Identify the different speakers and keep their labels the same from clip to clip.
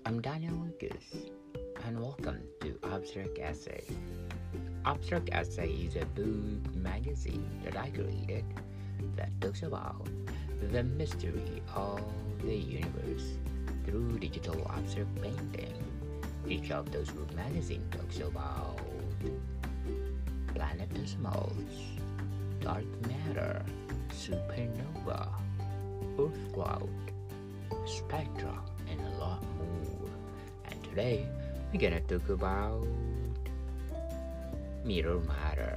Speaker 1: I'm Daniel Lucas, and welcome to Abstract Essay. Abstract Essay is a book magazine that I created that talks about the mystery of the universe through digital abstract painting. Each of those book magazines talks about planetesimals, dark matter, supernova, Earth cloud, spectra, and a lot more. And today we're gonna talk about mirror matter.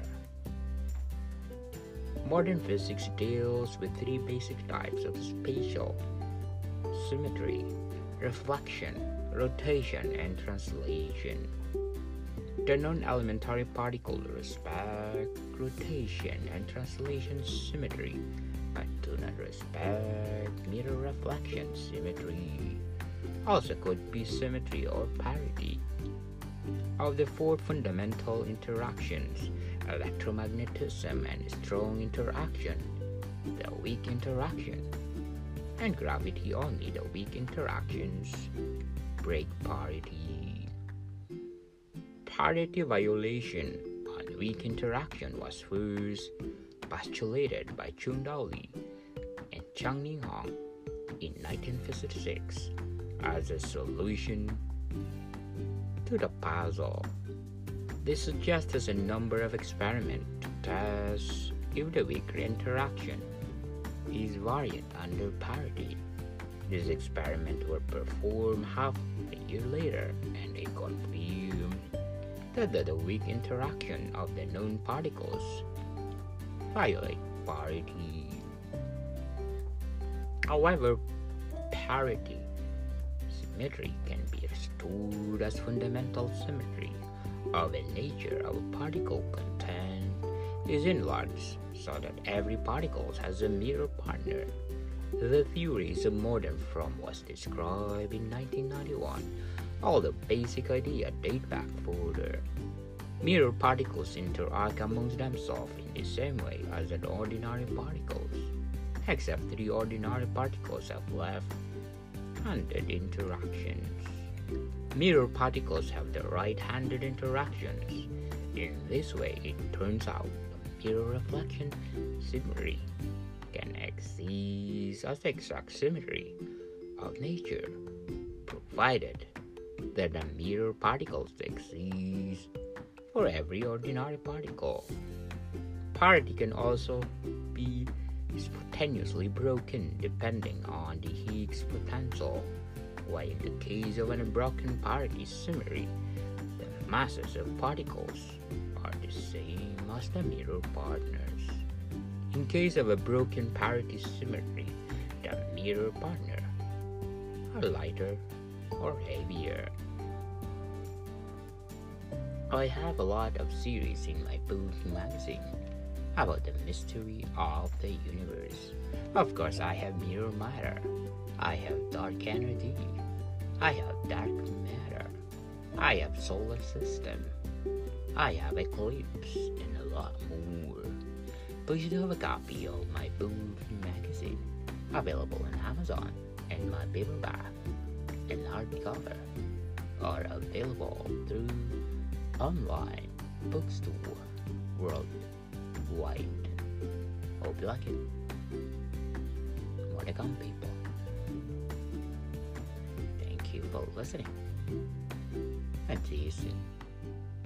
Speaker 1: Modern physics deals with three basic types of spatial symmetry: reflection, rotation, and translation. The non-elementary particles respect rotation and translation symmetry, but do not respect mirror reflection symmetry. Also could be symmetry or parity. Of the four fundamental interactions, electromagnetism and strong interaction, the weak interaction, and gravity only, the weak interactions, break parity. Parity violation on weak interaction was first postulated by Chung-Dao Lee and Chang-Ning Hong in 1956 as a solution to the puzzle. This suggests a number of experiments to test if the weaker interaction is variant under parity. These experiments were performed half a year later, and they confirmed that the weak interaction of the known particles violate parity. However, parity symmetry can be restored as fundamental symmetry of a nature of a particle content is enlarged so that every particle has a mirror partner. The theories of modern form was described in 1991. All the basic ideas date back further. Mirror particles interact amongst themselves in the same way as the ordinary particles, except the ordinary particles have left-handed interactions. Mirror particles have the right-handed interactions. In this way, it turns out the mirror reflection symmetry can exist as the exact symmetry of nature, provided that the mirror particles exist for every ordinary particle. Parity can also be spontaneously broken depending on the Higgs potential, while in the case of an unbroken parity symmetry, the masses of particles are the same as the mirror partners. In case of a broken parity symmetry, the mirror partner are lighter or heavier. I have a lot of series in my book magazine about the mystery of the universe. Of course, I have mirror matter, I have dark energy, I have dark matter, I have solar system, I have eclipse, and a lot more. Please do have a copy of my book magazine available on Amazon, and my paperback and hardcover are available through online bookstore worldwide. Hope you like it. More to come, people. Thank you for listening, and see you soon.